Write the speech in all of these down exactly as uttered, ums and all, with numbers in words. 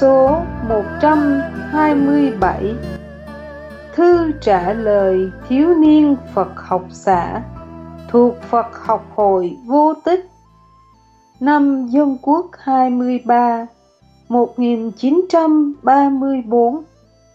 số một trăm hai mươi bảy. Thư trả lời thiếu niên Phật học xã thuộc Phật học hội Vô Tích, năm Dân Quốc hai mươi ba, một nghìn chín trăm ba mươi bốn.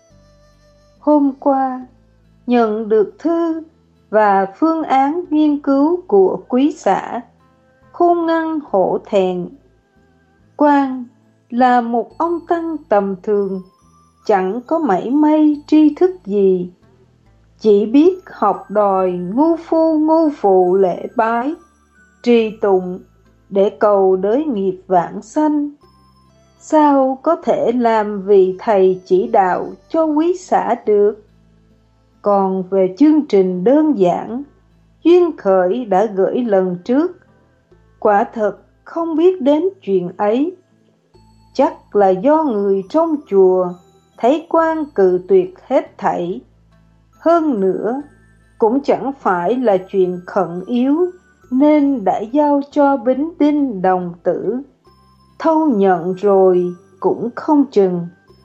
Hôm qua, nhận được thư và phương án nghiên cứu của quý xã, khôn ngăn hổ thẹn. Quang là một ông tăng tầm thường, chẳng có mảy may tri thức gì, chỉ biết học đòi ngu phu ngu phụ lễ bái, trì tụng để cầu đới nghiệp vãng sanh. Sao có thể làm vị thầy chỉ đạo cho quý xã được? Còn về chương trình đơn giản, duyên khởi đã gửi lần trước, quả thật không biết đến chuyện ấy. Chắc là do người trong chùa thấy Quang cự tuyệt hết thảy. Hơn nữa, cũng chẳng phải là chuyện khẩn yếu, nên đã giao cho Bính Đinh đồng tử. Thâu nhận rồi cũng không chừng.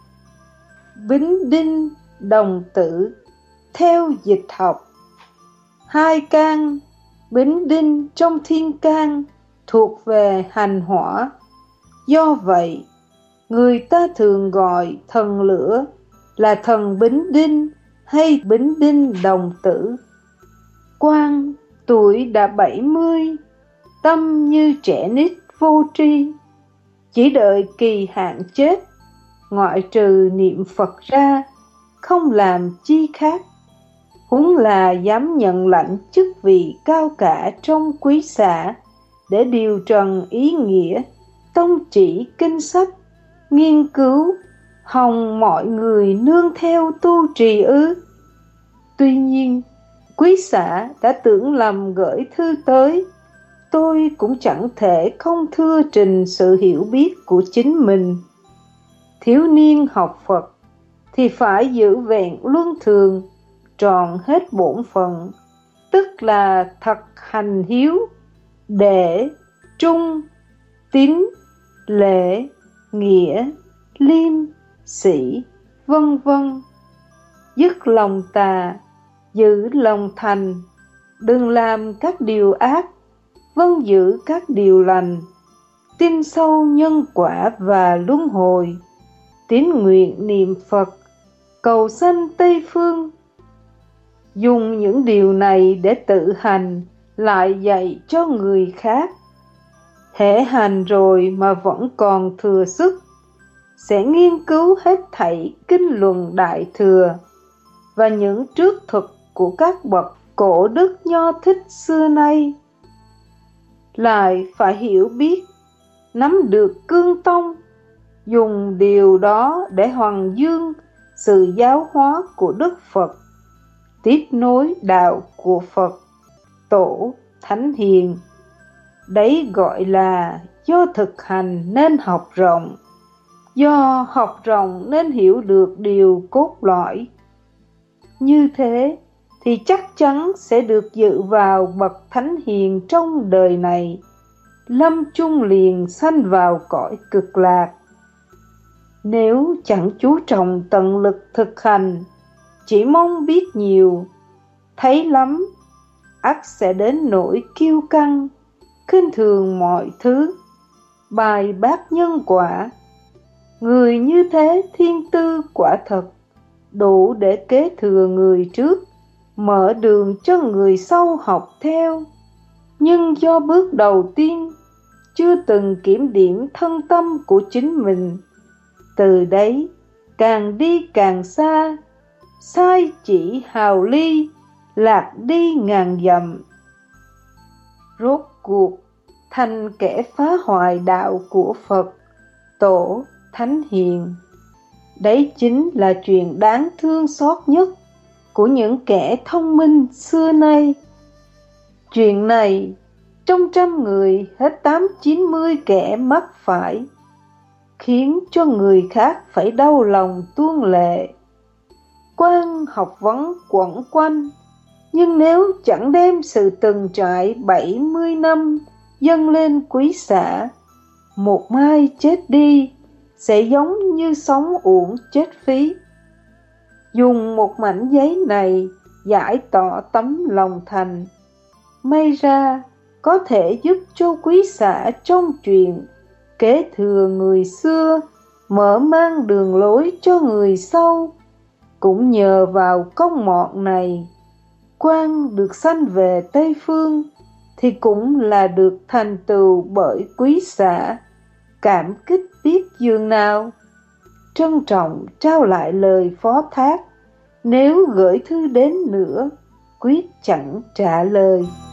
Bính Đinh đồng tử theo dịch học, hai can Bính Đinh trong thiên can thuộc về hành hỏa. Do vậy, người ta thường gọi thần lửa là thần Bính Đinh hay Bính Đinh đồng tử. Quang tuổi đã bảy mươi, tâm như trẻ nít vô tri, chỉ đợi kỳ hạn chết, ngoại trừ niệm Phật ra, không làm chi khác. Huống là dám nhận lãnh chức vị cao cả trong quý xã để điều trần ý nghĩa, tông chỉ kinh sách, nghiên cứu, hòng mọi người nương theo tu trì ư? Tuy nhiên, quý xã đã tưởng lầm gửi thư tới, tôi cũng chẳng thể không thưa trình sự hiểu biết của chính mình. Thiếu niên học Phật thì phải giữ vẹn luân thường, tròn hết bổn phận, tức là thật hành hiếu, để, trung, tín, lễ, nghĩa, liêm, sĩ, vân vân. Dứt lòng tà, giữ lòng thành, đừng làm các điều ác, vâng giữ các điều lành, tin sâu nhân quả và luân hồi, tín nguyện niệm Phật, cầu sanh Tây Phương. Dùng những điều này để tự hành, lại dạy cho người khác. Hễ hành rồi mà vẫn còn thừa sức, sẽ nghiên cứu hết thảy kinh luận Đại Thừa và những trước thực của các bậc cổ đức Nho Thích xưa nay. Lại phải hiểu biết, nắm được cương tông, dùng điều đó để hoằng dương sự giáo hóa của Đức Phật, tiếp nối đạo của Phật, Tổ, Thánh Hiền. Đấy gọi là do thực hành nên học rộng, do học rộng nên hiểu được điều cốt lõi. Như thế thì chắc chắn sẽ được dự vào bậc thánh hiền trong đời này, lâm chung liền sanh vào cõi cực lạc. Nếu chẳng chú trọng tận lực thực hành, chỉ mong biết nhiều, thấy lắm, ắt sẽ đến nỗi kiêu căng, khinh thường mọi thứ, bài bác nhân quả. Người như thế thiên tư quả thật đủ để kế thừa người trước, mở đường cho người sau học theo. Nhưng do bước đầu tiên chưa từng kiểm điểm thân tâm của chính mình, từ đấy càng đi càng xa, sai chỉ hào ly, lạc đi ngàn dặm. Rốt cuộc thành kẻ phá hoại đạo của Phật, Tổ, Thánh Hiền. Đấy chính là chuyện đáng thương xót nhất của những kẻ thông minh xưa nay. Chuyện này trong trăm người hết tám chín mươi kẻ mắc phải, khiến cho người khác phải đau lòng tuôn lệ. Quang học vấn quẩn quanh, nhưng nếu chẳng đem sự từng trải bảy mươi năm dâng lên quý xã, một mai chết đi, sẽ giống như sống uổng chết phí. Dùng một mảnh giấy này giải tỏ tấm lòng thành, may ra có thể giúp cho quý xã trong chuyện kế thừa người xưa, mở mang đường lối cho người sau. Cũng nhờ vào công mọn này, quan được sanh về Tây Phương thì cũng là được thành tựu bởi quý xã. Cảm kích biết dường nào. Trân trọng trao lại lời phó thác, nếu gửi thư đến nữa quyết chẳng trả lời.